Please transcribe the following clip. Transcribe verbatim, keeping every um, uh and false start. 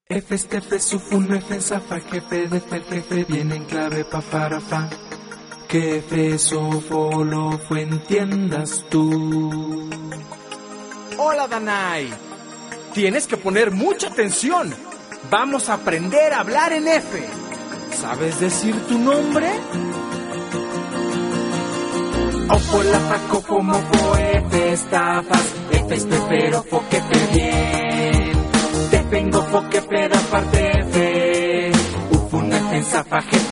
F, F, Sufun, F, Zafa, Jefe, de F, Jefe, viene en clave pa, para, fa. Que F, Sofo, lo fue, entiendas tú. Hola, Danai. Tienes que poner mucha atención. Vamos a aprender a hablar en F. ¿Sabes decir tu nombre? Ofo, la, fa, cofo, mofo, F, estafas, F, espero, fo, que fe, bien. Te vengo, fo, que fe, da parte, F. Ufun, F, Zafa, Jefe,